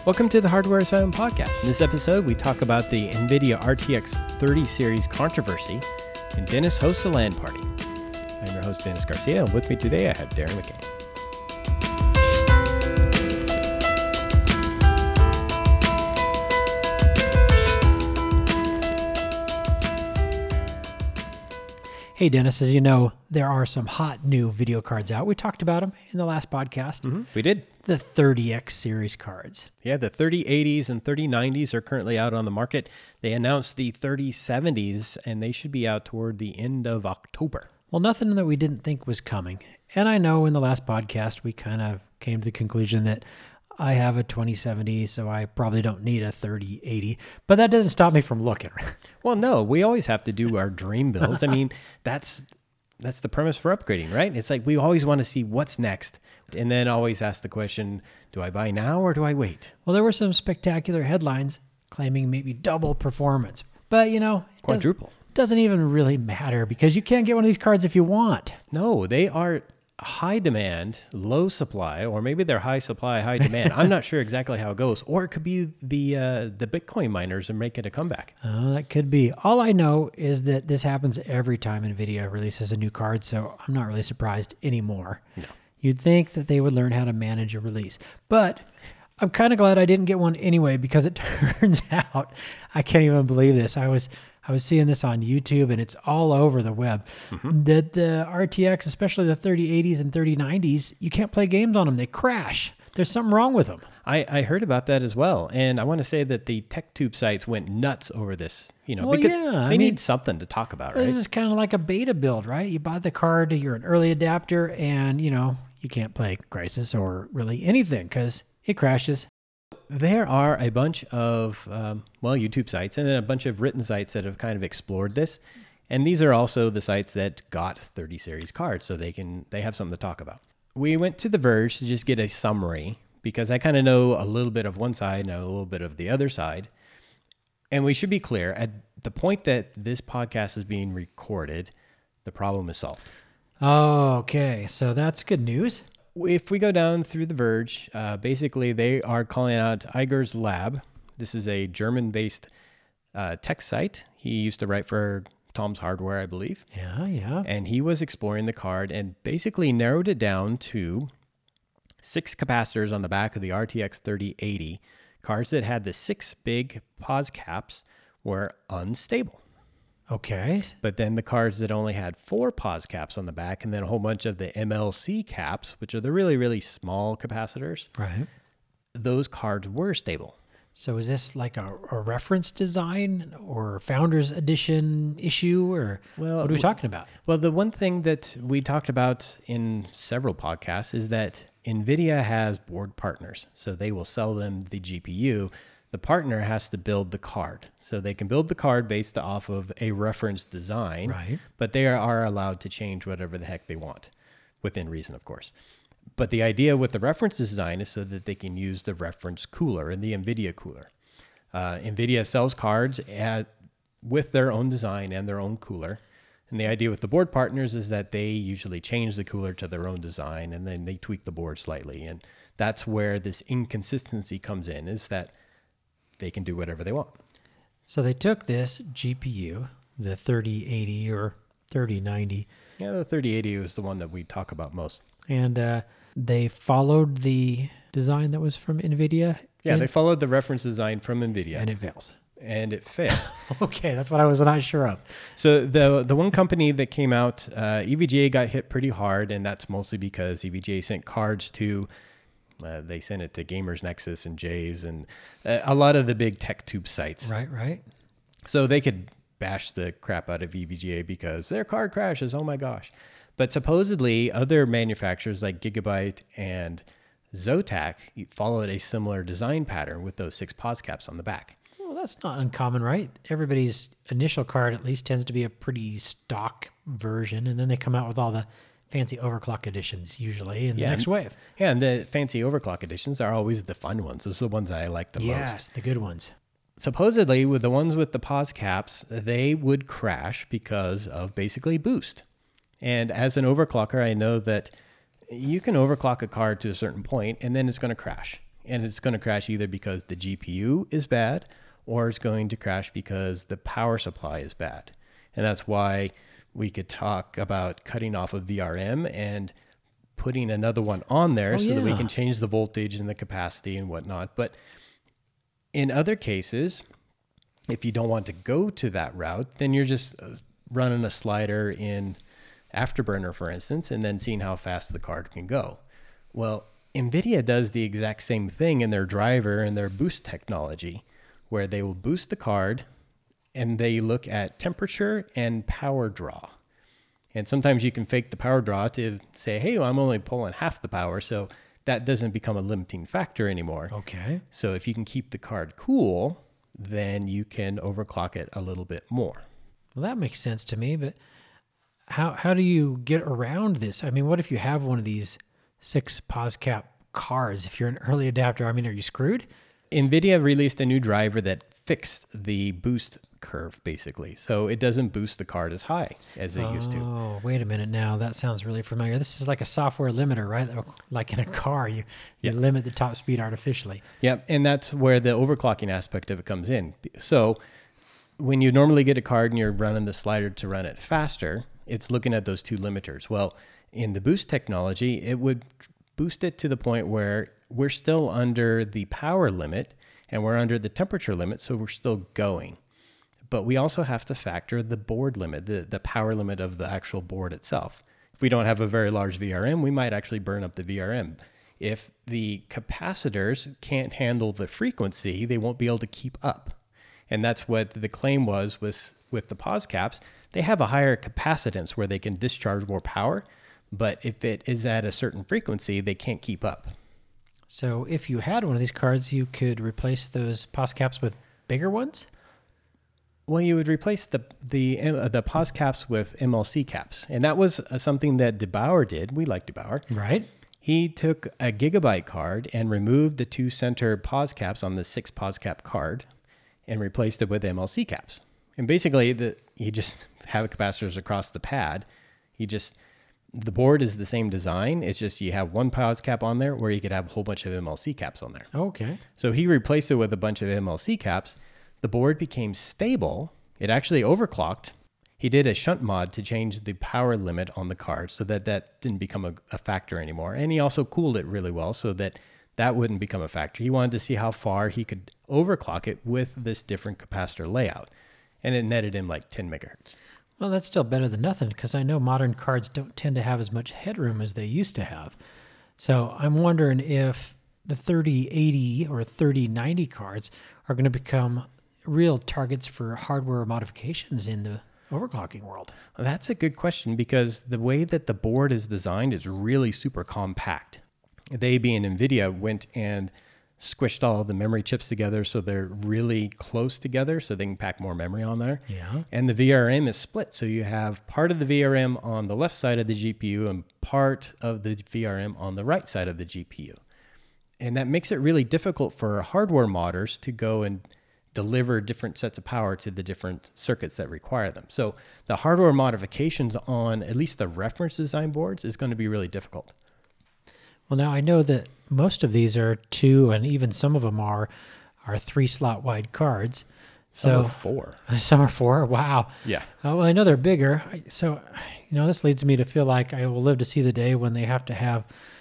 Welcome to the Hardware Asylum podcast. In this episode, we talk about the NVIDIA RTX 30 series controversy, and Dennis hosts a LAN party. I'm your host, Dennis Garcia, and with me today I have Darren McKay. Hey, Dennis, as you know, there are some hot new video cards out. We talked about them in the last podcast. We did. The 30X series cards. Yeah, the 3080s and 3090s are currently out on the market. They announced the 3070s, and they should be out toward the end of October. Well, nothing that we didn't think was coming. And I know in the last podcast, we kind of came to the conclusion that I have a 2070, so I probably don't need a 3080. But that doesn't stop me from looking. Well, no, we always have to do our dream builds. I mean, that's the premise for upgrading, right? It's like we always want to see what's next, and then always ask the question, do I buy now or do I wait? Well, there were some spectacular headlines claiming maybe double performance. But, you know, Quadruple. Doesn't even really matter because you can't get one of these cards if you want. No, they are high demand, low supply, or maybe they're high supply, high demand. I'm not sure exactly how it goes. Or it could be the Bitcoin miners and make it a comeback. Oh, that could be. All I know is that this happens every time NVIDIA releases a new card, so I'm not really surprised anymore. No. You'd think that they would learn how to manage a release. But I'm kind of glad I didn't get one anyway, because it turns out, I can't even believe this. I was seeing this on YouTube, and it's all over the web, that the RTX, especially the 3080s and 3090s, you can't play games on them. They crash. There's something wrong with them. I heard about that as well. And I want to say that the TechTube sites went nuts over this, well, because yeah, they need something to talk about, right? This is kind of like a beta build, right? You buy the card, you're an early adapter, and, you can't play Crysis or really anything because it crashes. There are a bunch of, YouTube sites and then a bunch of written sites that have kind of explored this. And these are also the sites that got 30 series cards, so they have something to talk about. We went to The Verge to just get a summary because I kind of know a little bit of one side and a little bit of the other side. And we should be clear, at the point that this podcast is being recorded, the problem is solved. Oh, okay. So that's good news. If we go down through The Verge, basically they are calling out Igor's Lab. This is a German-based tech site. He used to write for Tom's Hardware, I believe. Yeah. And he was exploring the card and basically narrowed it down to 6 capacitors on the back of the RTX 3080. Cards that had the 6 big pause caps were unstable. Okay. But then the cards that only had 4 pause caps on the back and then a whole bunch of the MLC caps, which are the really, really small capacitors, right? Those cards were stable. So is this like a reference design or Founders Edition issue, or what are we talking about? Well, the one thing that we talked about in several podcasts is that NVIDIA has board partners. So they will sell them the GPU. The partner has to build the card. So they can build the card based off of a reference design, right? But they are allowed to change whatever the heck they want, within reason, of course. But the idea with the reference design is so that they can use the reference cooler and the NVIDIA cooler. NVIDIA sells cards with their own design and their own cooler. And the idea with the board partners is that they usually change the cooler to their own design, and then they tweak the board slightly. And that's where this inconsistency comes in, is that they can do whatever they want. So they took this GPU, the 3080 or 3090. Yeah, the 3080 was the one that we talk about most. And they followed the design that was from NVIDIA? Yeah, they followed the reference design from NVIDIA. And it fails. And it fails. Okay, that's what I was not sure of. So the one company that came out, EVGA got hit pretty hard, and that's mostly because EVGA sent cards to... they sent it to Gamers Nexus and Jays and a lot of the big TechTube sites. Right. So they could bash the crap out of EVGA because their card crashes. Oh my gosh. But supposedly other manufacturers like Gigabyte and Zotac followed a similar design pattern with those 6 pause caps on the back. Well, that's not uncommon, right? Everybody's initial card at least tends to be a pretty stock version, and then they come out with all the fancy overclock editions usually in the next wave. Yeah, and the fancy overclock editions are always the fun ones. Those are the ones that I like the most. Yes, the good ones. Supposedly, with the ones with the pause caps, they would crash because of basically boost. And as an overclocker, I know that you can overclock a card to a certain point, and then it's going to crash. and it's going to crash either because the GPU is bad or it's going to crash because the power supply is bad. And that's why we could talk about cutting off of VRM and putting another one on there that we can change the voltage and the capacity and whatnot. But in other cases, if you don't want to go to that route, then you're just running a slider in Afterburner, for instance, and then seeing how fast the card can go. Well, NVIDIA does the exact same thing in their driver and their boost technology, where they will boost the card and they look at temperature and power draw. And sometimes you can fake the power draw to say, hey, well, I'm only pulling half the power, so that doesn't become a limiting factor anymore. Okay. So if you can keep the card cool, then you can overclock it a little bit more. Well, that makes sense to me, but how do you get around this? I mean, what if you have one of these 6 POSCAP cards? If you're an early adapter, I mean, are you screwed? NVIDIA released a new driver that fixed the boost curve, basically. So it doesn't boost the card as high as they used to. Oh, wait a minute now. That sounds really familiar. This is like a software limiter, right? Like in a car, you limit the top speed artificially. Yep, and that's where the overclocking aspect of it comes in. So when you normally get a card and you're running the slider to run it faster, it's looking at those 2 limiters. Well, in the boost technology, it would boost it to the point where we're still under the power limit and we're under the temperature limit, so we're still going. But we also have to factor the board limit, the power limit of the actual board itself. If we don't have a very large VRM, we might actually burn up the VRM. If the capacitors can't handle the frequency, they won't be able to keep up. And that's what the claim was with the POSCAPs. They have a higher capacitance where they can discharge more power, but if it is at a certain frequency, they can't keep up. So if you had one of these cards, you could replace those POSCAPs with bigger ones? Well, you would replace the POSCAPs with MLC caps. And that was something that DeBauer did. We like DeBauer. Right. He took a Gigabyte card and removed the 2 center POSCAPs on the 6 POSCAP card and replaced it with MLC caps. And basically, you just have capacitors across the pad. The board is the same design. It's just you have one POSCAP on there where you could have a whole bunch of MLC caps on there. Okay. So he replaced it with a bunch of MLC caps. The board became stable. It actually overclocked. He did a shunt mod to change the power limit on the card so that didn't become a factor anymore. And he also cooled it really well so that wouldn't become a factor. He wanted to see how far he could overclock it with this different capacitor layout. And it netted him like 10 megahertz. Well, that's still better than nothing because I know modern cards don't tend to have as much headroom as they used to have. So I'm wondering if the 3080 or 3090 cards are going to become real targets for hardware modifications in the overclocking world. That's a good question because the way that the board is designed is really super compact. They, being NVIDIA, went and squished all the memory chips together so they're really close together so they can pack more memory on there. Yeah. And the VRM is split. So you have part of the VRM on the left side of the GPU and part of the VRM on the right side of the GPU. And that makes it really difficult for hardware modders to go and deliver different sets of power to the different circuits that require them. So the hardware modifications on at least the reference design boards is going to be really difficult. Well, now I know that most of these are 2, and even some of them are 3-slot wide cards. Some are 4. Some are 4. Wow. Yeah. Well, I know they're bigger. So, this leads me to feel like I will live to see the day when they have to have,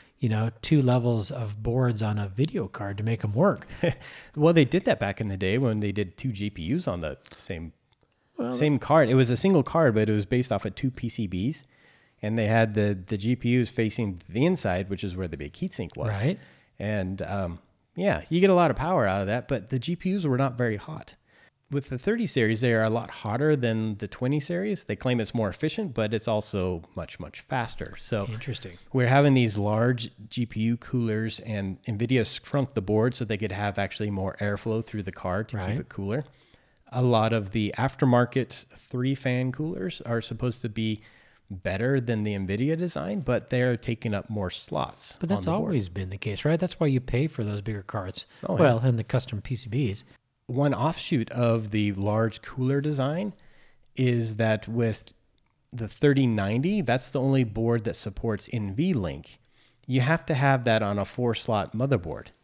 2 levels of boards on a video card to make them work. Well, they did that back in the day when they did 2 GPUs on the same card. It was a single card, but it was based off of 2 PCBs. And they had the GPUs facing the inside, which is where the big heatsink was. Right. And you get a lot of power out of that, but the GPUs were not very hot. With the 30 series, they are a lot hotter than the 20 series. They claim it's more efficient, but it's also much, much faster. So interesting. We're having these large GPU coolers, and NVIDIA shrunk the board so they could have actually more airflow through the card to keep it cooler. A lot of the aftermarket 3-fan coolers are supposed to be better than the NVIDIA design, but they're taking up more slots. But that's always been the case, right? That's why you pay for those bigger cards. Oh, well, and the custom PCBs. One offshoot of the large cooler design is that with the 3090, that's the only board that supports NVLink. You have to have that on a 4-slot motherboard.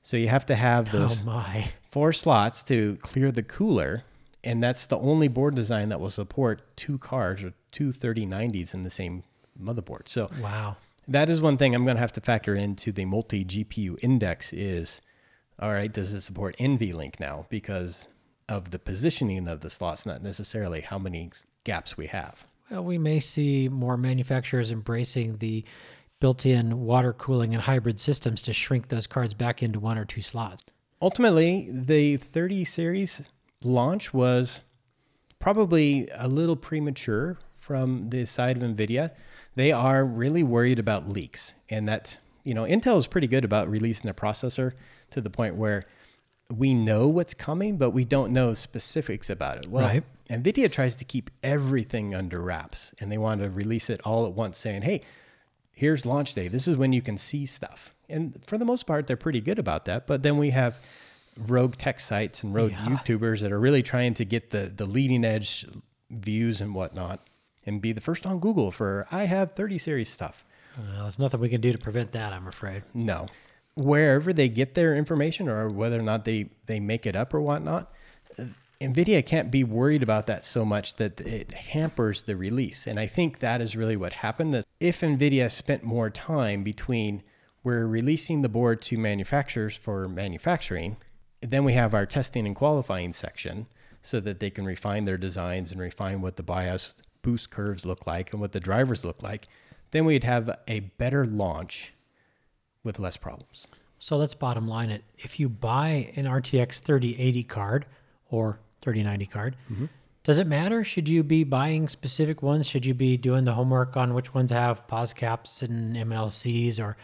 So you have to have Oh those my. 4 slots to clear the cooler. And that's the only board design that will support 2 cards or 2 3090s in the same motherboard. So Wow. that is one thing I'm going to have to factor into the multi-GPU index is, all right, does it support NVLink now? Because of the positioning of the slots, not necessarily how many gaps we have. Well, we may see more manufacturers embracing the built-in water cooling and hybrid systems to shrink those cards back into 1 or 2 slots. Ultimately, the 30 series launch was probably a little premature from the side of NVIDIA. They are really worried about leaks, and that, Intel is pretty good about releasing a processor to the point where we know what's coming, but we don't know specifics about it. Well, Right. NVIDIA tries to keep everything under wraps, and they want to release it all at once saying, hey, here's launch day. This is when you can see stuff. And for the most part, they're pretty good about that. But then we have rogue tech sites and rogue YouTubers that are really trying to get the leading edge views and whatnot and be the first on Google for I have 30 series stuff. Well, there's nothing we can do to prevent that, I'm afraid. No. Wherever they get their information or whether or not they make it up or whatnot, NVIDIA can't be worried about that so much that it hampers the release. And I think that is really what happened. That if NVIDIA spent more time between we're releasing the board to manufacturers for manufacturing, then we have our testing and qualifying section so that they can refine their designs and refine what the BIOS boost curves look like and what the drivers look like, then we'd have a better launch with less problems. So let's bottom line it. If you buy an RTX 3080 card or 3090 card, does it matter? Should you be buying specific ones? Should you be doing the homework on which ones have pause caps and MLCs, or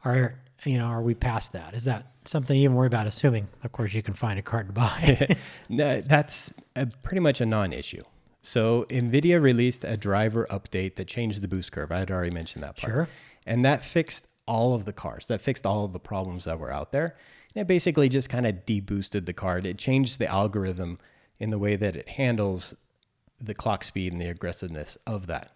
are we past that? Is that something you even worry about, assuming, of course, you can find a card to buy? No, that's pretty much a non-issue. So NVIDIA released a driver update that changed the boost curve. I had already mentioned that part. Sure. And that fixed all of the cards. That fixed all of the problems that were out there. And it basically just kind of deboosted the card. It changed the algorithm in the way that it handles the clock speed and the aggressiveness of that.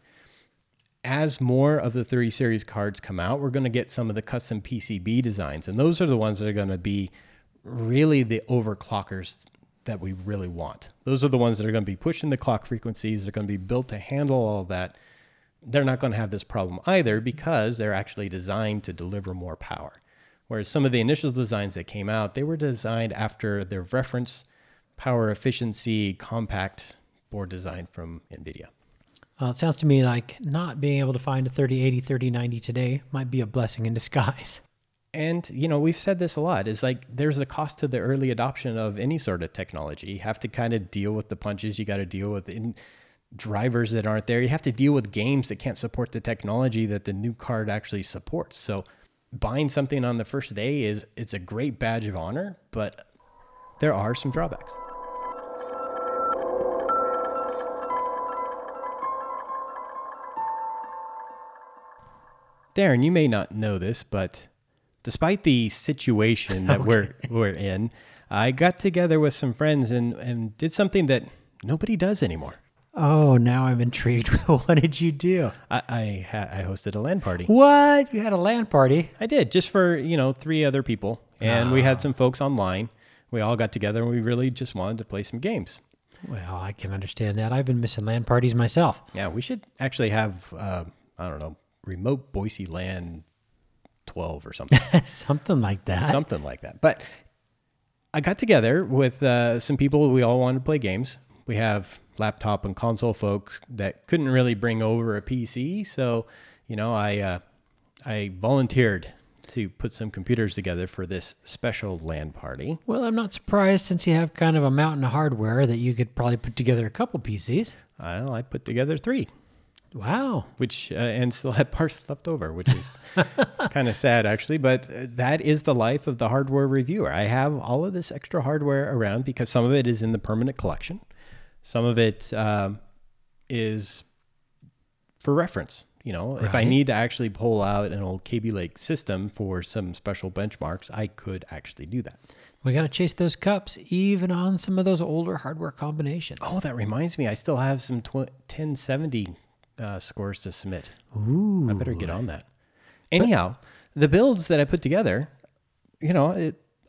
As more of the 30 series cards come out, we're going to get some of the custom PCB designs. And those are the ones that are going to be really the overclockers that we really want. Those are the ones that are going to be pushing the clock frequencies. They're going to be built to handle all of that. They're not going to have this problem either because they're actually designed to deliver more power. Whereas some of the initial designs that came out, they were designed after their reference power efficiency compact board design from NVIDIA. It sounds to me like not being able to find a 3080, 3090 today might be a blessing in disguise. And, we've said this a lot. It's like there's a cost to the early adoption of any sort of technology. You have to kind of deal with the punches. You got to deal with drivers that aren't there. You have to deal with games that can't support the technology that the new card actually supports. So buying something on the first day it's a great badge of honor, but there are some drawbacks. Darren, you may not know this, but despite the situation that we're in, I got together with some friends and did something that nobody does anymore. Oh, now I'm intrigued. What did you do? I hosted a LAN party. What? You had a LAN party? I did, just for 3 other people, and we had some folks online. We all got together and we really just wanted to play some games. Well, I can understand that. I've been missing LAN parties myself. Yeah, we should actually have remote Boise LAN 12 or something. Something like that. Something like that. But I got together with some people. We all wanted to play games. We have laptop and console folks that couldn't really bring over a PC. So, I volunteered to put some computers together for this special LAN party. Well, I'm not surprised since you have kind of a mountain of hardware that you could probably put together a couple PCs. Well, I put together 3. Wow. Which and still had parts left over, which is kind of sad, actually. But that is the life of the hardware reviewer. I have all of this extra hardware around because some of it is in the permanent collection. Some of it is for reference. If I need to actually pull out an old Kaby Lake system for some special benchmarks, I could actually do that. We got to chase those cups even on some of those older hardware combinations. Oh, that reminds me. I still have some 1070 scores to submit. Ooh. I better get on that. Anyhow, the builds that I put together,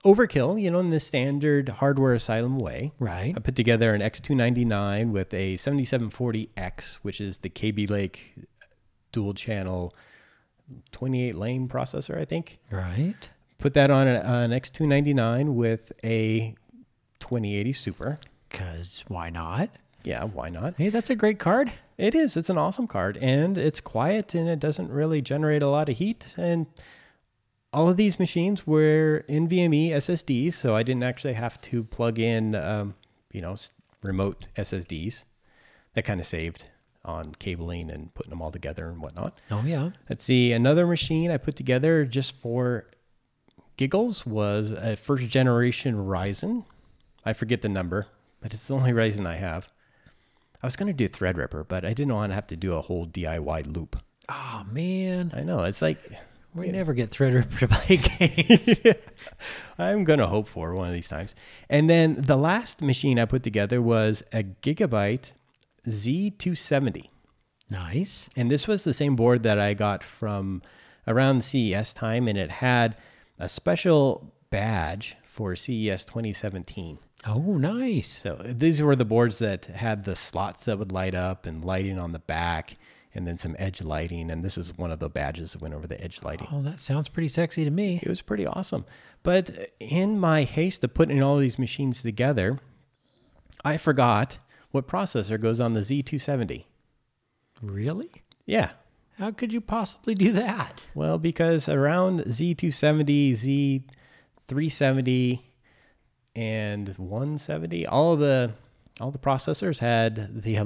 overkill, in the standard Hardware Asylum way. Right. I put together an X299 with a 7740X, which is the KB Lake dual channel 28 lane processor, I think. Right. Put that on an X299 with a 2080 Super. Because why not? Yeah, why not? Hey, that's a great card. It is. It's an awesome card, and it's quiet, and it doesn't really generate a lot of heat. And all of these machines were NVMe SSDs, so I didn't actually have to plug in, remote SSDs. That kind of saved on cabling and putting them all together and whatnot. Oh, yeah. Let's see. Another machine I put together just for giggles was a first generation Ryzen. I forget the number, but it's the only Ryzen I have. I was going to do Threadripper, but I didn't want to have to do a whole DIY loop. Oh, man. I know. It's like... We never get Threadripper to play games. I'm going to hope for one of these times. And then the last machine I put together was a Gigabyte Z270. Nice. And this was the same board that I got from around CES time, and it had a special badge for CES 2017. Oh, nice. So these were the boards that had the slots that would light up and lighting on the back, and then some edge lighting. And this is one of the badges that went over the edge lighting. Oh, that sounds pretty sexy to me. It was pretty awesome. But in my haste of putting all these machines together, I forgot what processor goes on the Z270. Really? Yeah. How could you possibly do that? Well, because around Z270, Z370, and 170, all the processors had the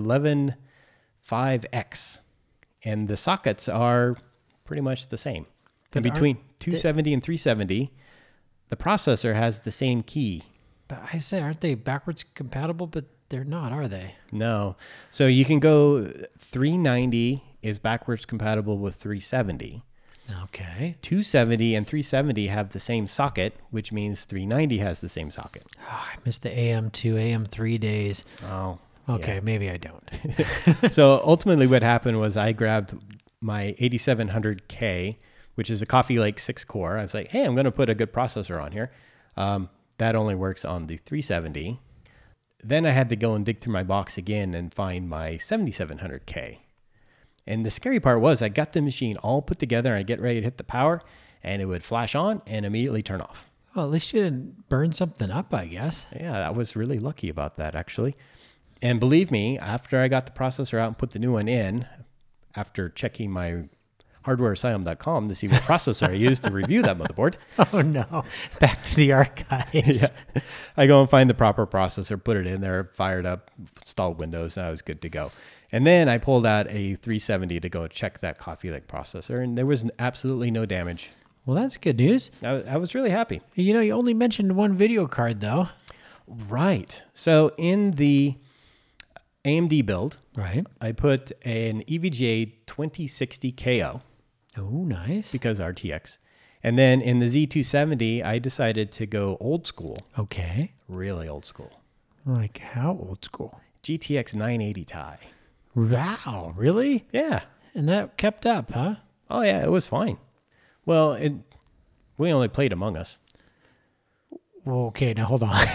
115X, and the sockets are pretty much the same. And between 270 and 370, the processor has the same key. But I say, aren't they backwards compatible? But they're not, are they? No. So you can go 390 is backwards compatible with 370. Okay. 270 and 370 have the same socket, which means 390 has the same socket. Oh, I missed the AM2, AM3 days. Oh. Okay, yeah. maybe I don't. So ultimately what happened was I grabbed my 8700K, which is a Coffee Lake 6-core. I was like, hey, I'm going to put a good processor on here. That only works on the 370. Then I had to go and dig through my box again and find my 7700K. And the scary part was I got the machine all put together and I get ready to hit the power and it would flash on and immediately turn off. Well, at least you didn't burn something up, I guess. Yeah, I was really lucky about that, actually. And believe me, after I got the processor out and put the new one in, after checking my hardwareasylum.com to see what processor I used to review that motherboard. Oh, no. Back to the archives. Yeah. I go and find the proper processor, put it in there, fired up, installed Windows, and I was good to go. And then I pulled out a 370 to go check that Coffee Lake processor, and there was absolutely no damage. Well, that's good news. I was really happy. You know, you only mentioned one video card, though. Right. So in the AMD build, Right. I put an EVGA 2060 KO. Oh, nice. Because RTX. And then in the Z270, I decided to go old school. Okay. Really old school. Like how old school? GTX 980 Ti. Wow, really? Yeah. And that kept up, huh? Oh, yeah, it was fine. Well, we only played Among Us. Well, okay, now hold on.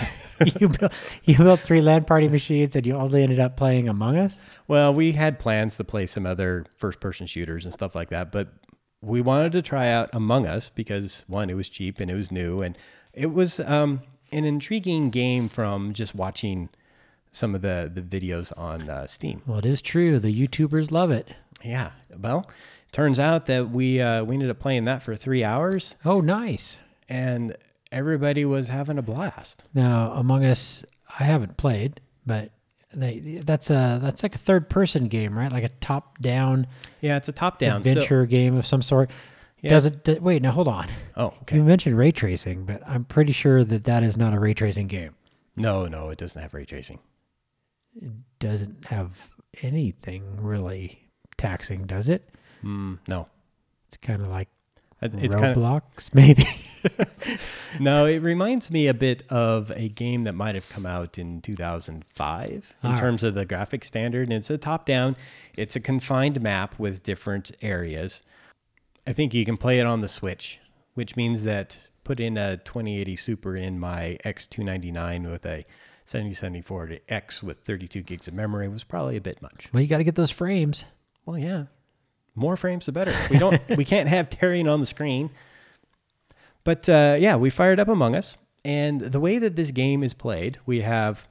you built 3 LAN party machines and you only ended up playing Among Us? Well, we had plans to play some other first-person shooters and stuff like that, but we wanted to try out Among Us because, one, it was cheap and it was new, and it was an intriguing game from just watching some of the videos on Steam. Well, it is true. The YouTubers love it. Yeah. Well, turns out that we ended up playing that for 3 hours, Oh, nice. and everybody was having a blast. Now, Among Us, I haven't played, but that's like a third-person game, right? Like a top-down Yeah, it's a top-down adventure game of some sort. Yeah. Wait, now hold on. Oh, okay. You mentioned ray tracing, but I'm pretty sure that is not a ray tracing game. No, it doesn't have ray tracing. It doesn't have anything really taxing, does it? No. It's kind of like It's kind of Roblox, maybe. No, it reminds me a bit of a game that might have come out in 2005 in terms of the graphic standard. And it's a top-down. It's a confined map with different areas. I think you can play it on the Switch, which means that put in a 2080 Super in my X299 with a 7074 X with 32 gigs of memory was probably a bit much. Well, you got to get those frames. Well, yeah. More frames, the better. We can't have tearing on the screen. But yeah, we fired up Among Us. And the way that this game is played, we have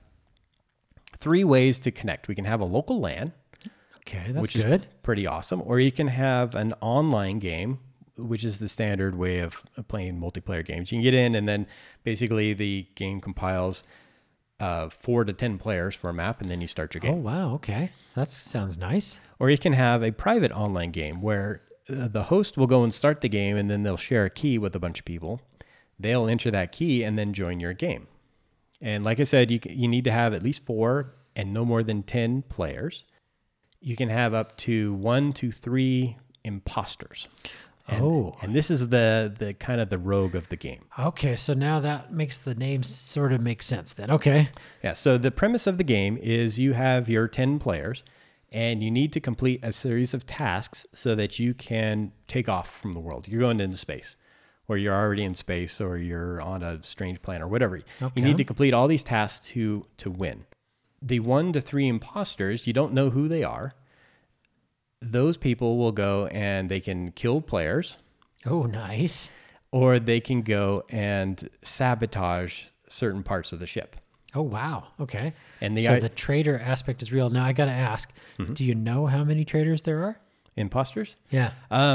3 ways to connect. We can have a local LAN. Okay, that's which good. is pretty awesome. Or you can have an online game, which is the standard way of playing multiplayer games. You can get in and then basically the game compiles 4 to 10 players for a map, and then you start your game. Oh, wow. Okay. That sounds nice. Or you can have a private online game where the host will go and start the game, and then they'll share a key with a bunch of people. They'll enter that key and then join your game. And like I said, you need to have at least 4 and no more than 10 players. You can have up to 1 to 3 imposters. And this is the kind of the rogue of the game. Okay, so now that makes the name sort of make sense then. Okay. Yeah, so the premise of the game is you have your 10 players, and you need to complete a series of tasks so that you can take off from the world. You're going into space, or you're already in space, or you're on a strange planet, or whatever. Okay. You need to complete all these tasks to win. The 1 to 3 imposters, you don't know who they are. Those people will go and they can kill players. Oh, nice. Or they can go and sabotage certain parts of the ship. Oh, wow. Okay. And so the traitor aspect is real. Now I got to ask, do you know how many traitors there are? Imposters? Yeah.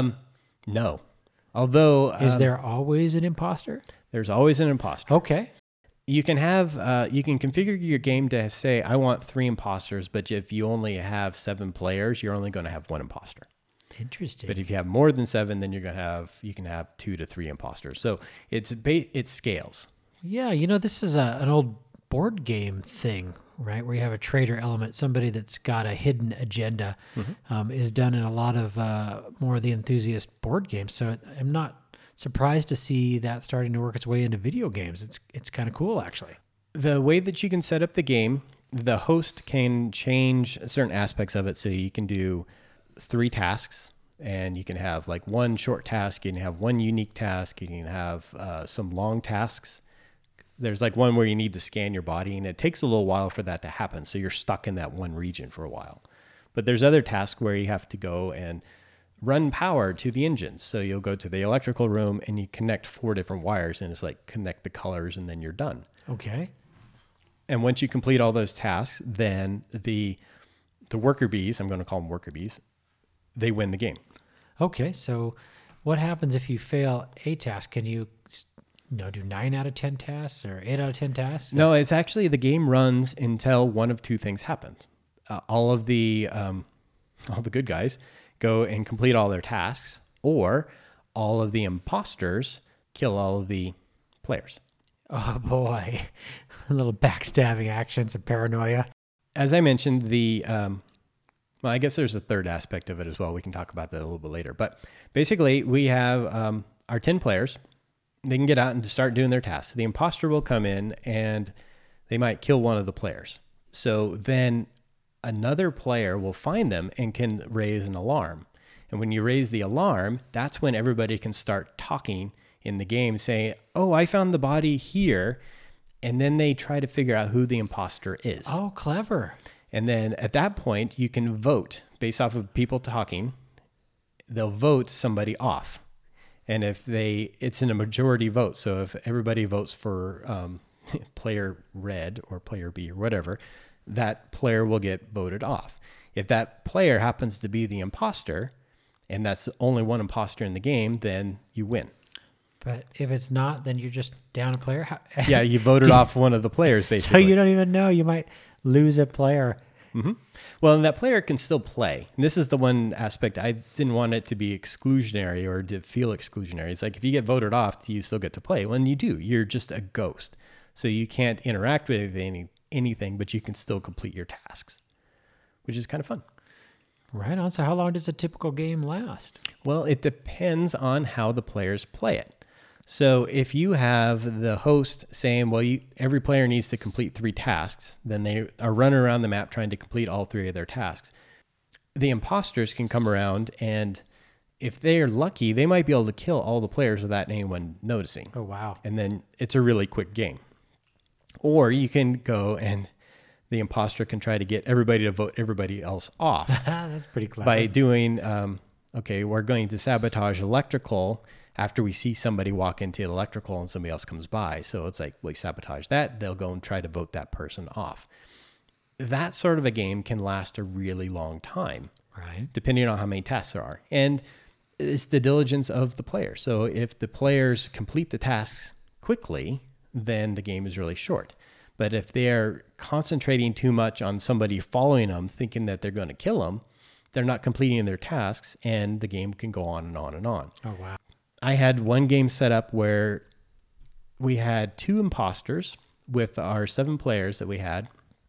No. Although is there always an imposter? There's always an imposter. Okay. You can have you can configure your game to say I want 3 imposters, but if you only have 7 players, you're only going to have 1 imposter. Interesting. But if you have more than 7, then you can have 2 to 3 imposters. So it scales. Yeah, this is an old board game thing, right? Where you have a traitor element, somebody that's got a hidden agenda, is done in a lot of more of the enthusiast board games. So I'm not surprised to see that starting to work its way into video games. It's kind of cool, actually. The way that you can set up the game, the host can change certain aspects of it. So you can do 3 tasks, and you can have like 1 short task. You can have 1 unique task. You can have some long tasks. There's like one where you need to scan your body, and it takes a little while for that to happen. So you're stuck in that one region for a while. But there's other tasks where you have to go and run power to the engines. So you'll go to the electrical room and you connect 4 different wires, and it's like connect the colors, and then you're done. Okay. And once you complete all those tasks, then the worker bees, I'm going to call them worker bees, they win the game. Okay. So what happens if you fail a task? Can you do 9 out of 10 tasks or 8 out of 10 tasks? No, it's actually the game runs until one of 2 things happens. All the good guys go and complete all their tasks, or all of the imposters kill all of the players. Oh boy, a little backstabbing action, some paranoia. As I mentioned, well, I guess there's a third aspect of it as well. We can talk about that a little bit later. But basically, we have our 10 players. They can get out and start doing their tasks. The imposter will come in, and they might kill one of the players. So then another player will find them and can raise an alarm. And when you raise the alarm, that's when everybody can start talking in the game, saying, oh, I found the body here. And then they try to figure out who the imposter is. Oh, clever. And then at that point, you can vote based off of people talking. They'll vote somebody off. And if it's in a majority vote. So if everybody votes for player red or player B or whatever, that player will get voted off. If that player happens to be the imposter, and that's only one imposter in the game, then you win. But if it's not, then you're just down a player? Yeah, you voted off one of the players, basically. So you don't even know. You might lose a player. Mm-hmm. Well, and that player can still play. And this is the one aspect I didn't want it to be exclusionary or to feel exclusionary. It's like if you get voted off, you still get to play. Well, and you do. You're just a ghost. So you can't interact with anything, but you can still complete your tasks, which is kind of fun. Right on. So how long does a typical game last? Well, it depends on how the players play it. So if you have the host saying, well, every player needs to complete 3 tasks, then they are running around the map trying to complete all 3 of their tasks. The imposters can come around and if they're lucky, they might be able to kill all the players without anyone noticing. Oh, wow. And then it's a really quick game. Or you can go and the imposter can try to get everybody to vote everybody else off. That's pretty clever. By doing, okay, we're going to sabotage electrical after we see somebody walk into electrical and somebody else comes by. So it's like, we sabotage that. They'll go and try to vote that person off. That sort of a game can last a really long time, right? Depending on how many tasks there are. And it's the diligence of the player. So if the players complete the tasks quickly, then the game is really short. But if they're concentrating too much on somebody following them, thinking that they're going to kill them, they're not completing their tasks, and the game can go on and on and on. Oh, wow. I had one game set up where we had 2 imposters with our 7 players that we had.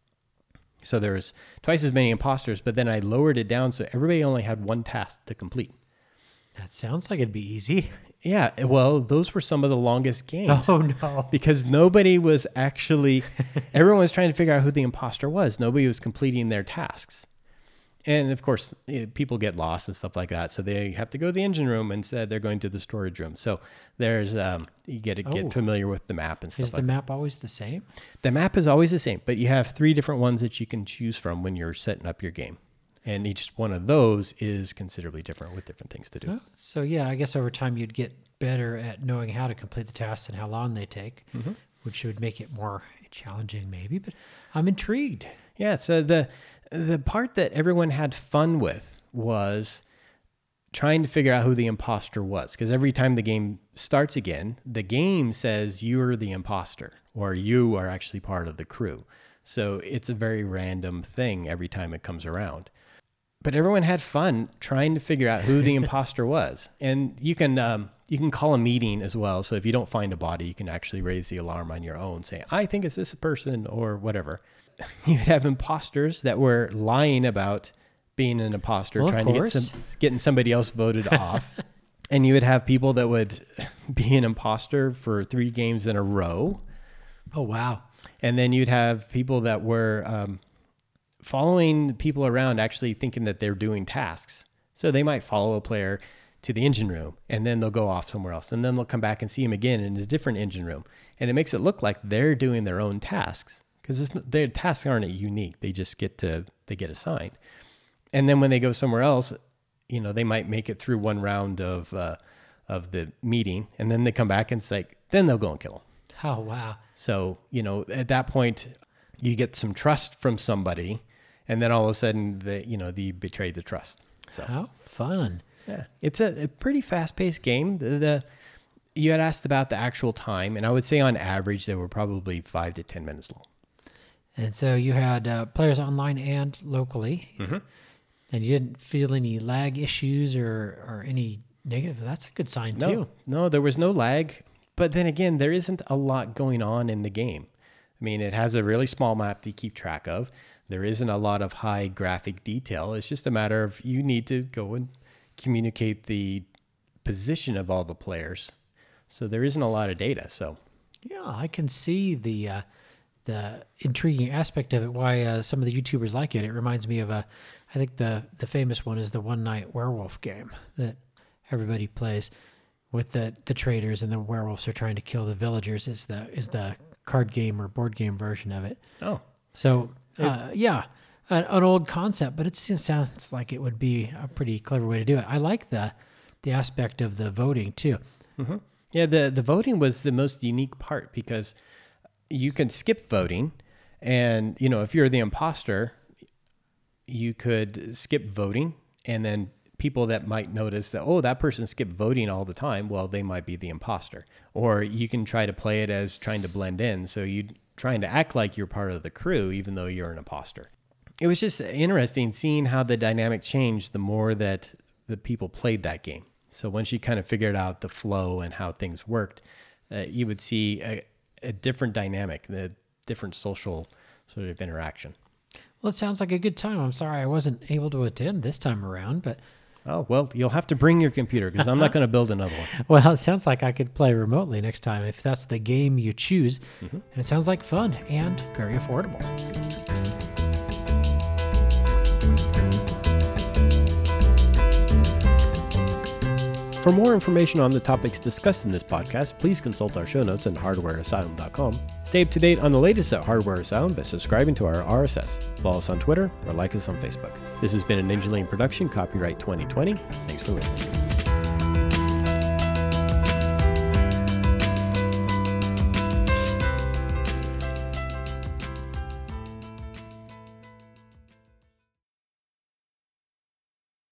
So there was twice as many imposters, but then I lowered it down so everybody only had 1 task to complete. That sounds like it'd be easy. Yeah, well, those were some of the longest games. Oh, no. Because nobody was actually, everyone was trying to figure out who the imposter was. Nobody was completing their tasks. And of course, people get lost and stuff like that. So they have to go to the engine room instead. They're going to the storage room. So there's, you get to get familiar with the map and stuff like that. Is the map always the same? The map is always the same, but you have 3 different ones that you can choose from when you're setting up your game. And each one of those is considerably different with different things to do. Oh, so yeah, I guess over time you'd get better at knowing how to complete the tasks and how long they take, which would make it more challenging maybe, but I'm intrigued. Yeah, so the part that everyone had fun with was trying to figure out who the imposter was. Because every time the game starts again, the game says you're the imposter or you are actually part of the crew. So it's a very random thing every time it comes around. But everyone had fun trying to figure out who the imposter was. And you can call a meeting as well. So if you don't find a body, you can actually raise the alarm on your own, say, I think it's this person or whatever. You'd have imposters that were lying about being an imposter, trying to get getting somebody else voted off. And you would have people that would be an imposter for 3 games in a row. Oh, wow. And then you'd have people that were following people around, actually thinking that they're doing tasks. So they might follow a player to the engine room, and then they'll go off somewhere else. And then they'll come back and see him again in a different engine room. And it makes it look like they're doing their own tasks, because their tasks aren't unique. They just get assigned. And then when they go somewhere else, they might make it through one round of the meeting, and then they come back and it's like, then they'll go and kill them. Oh, wow. So, at that point, you get some trust from somebody, and then all of a sudden, they betrayed the trust. So how fun. Yeah. It's a pretty fast-paced game. You had asked about the actual time, and I would say on average, they were probably 5 to 10 minutes long. And so you had players online and locally, and you didn't feel any lag issues or any negative. That's a good sign, too. No, there was no lag. But then again, there isn't a lot going on in the game. I mean, it has a really small map to keep track of. There isn't a lot of high graphic detail. It's just a matter of you need to go and communicate the position of all the players. So there isn't a lot of data. So yeah, I can see the intriguing aspect of it, why some of the YouTubers like it. It reminds me of I think the famous one is the One Night Werewolf game that everybody plays, with the traders and the werewolves are trying to kill the villagers. Is the card game or board game version of it. Oh, so yeah, an old concept, but it sounds like it would be a pretty clever way to do it. I like the aspect of the voting too. Mm-hmm. Yeah, the voting was the most unique part, because you can skip voting, and if you're the imposter, you could skip voting, and then people that might notice that, oh, that person skipped voting all the time, well, they might be the imposter. Or you can try to play it as trying to blend in, so you're trying to act like you're part of the crew, even though you're an imposter. It was just interesting seeing how the dynamic changed the more that the people played that game. So once you kind of figured out the flow and how things worked, you would see a different dynamic, the different social sort of interaction. Well, it sounds like a good time. I'm sorry I wasn't able to attend this time around, but... Oh, well, you'll have to bring your computer, because I'm not going to build another one. Well, it sounds like I could play remotely next time if that's the game you choose. Mm-hmm. And it sounds like fun and very affordable. For more information on the topics discussed in this podcast, please consult our show notes at hardwareasylum.com. Stay up to date on the latest at Hardware Asylum by subscribing to our RSS. Follow us on Twitter or like us on Facebook. This has been a Ninja Lane production, copyright 2020. Thanks for listening.